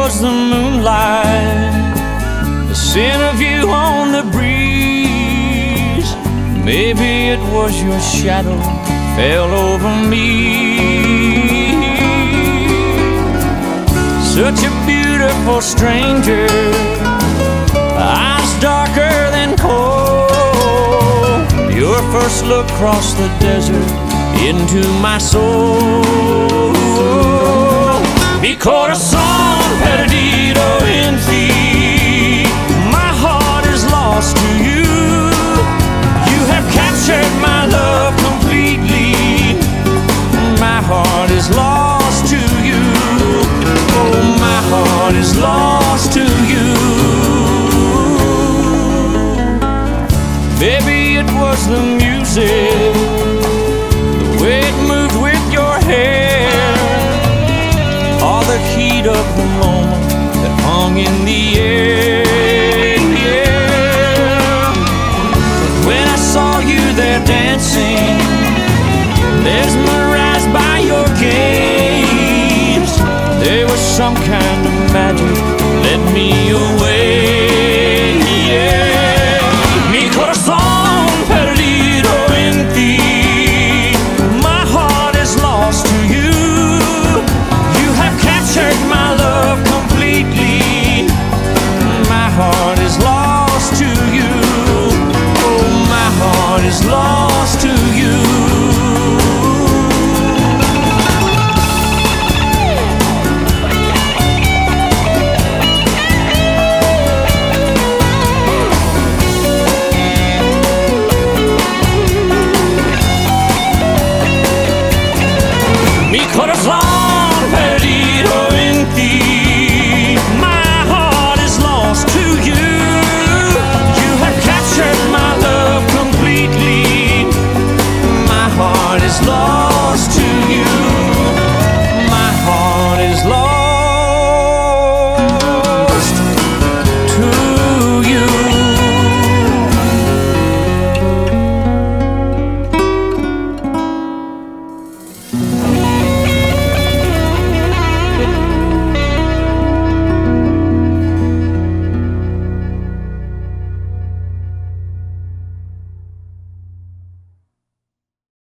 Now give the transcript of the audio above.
was the moonlight, the scent of you on the breeze. Maybe it was your shadow fell over me. Such a beautiful stranger, eyes darker than coal. Your first look crossed the desert into my soul. Mi corazón perdido en ti, my heart is lost to you. You have captured my love completely, my heart is lost to you. Oh, my heart is lost to you. Baby, it was the music, the way it moved with your hair, all the heat of the moment that hung in the air. But when I saw you there dancing, mesmerized by your gaze, there was some kind of magic that led me away. Mi corazón perdido en ti, my heart is lost to you. You have captured my love completely, my heart is lost to you. Oh, my heart is lost to you. Mi corazón perdido en ti, my heart is lost to you. You have captured my love completely, my heart is lost to you.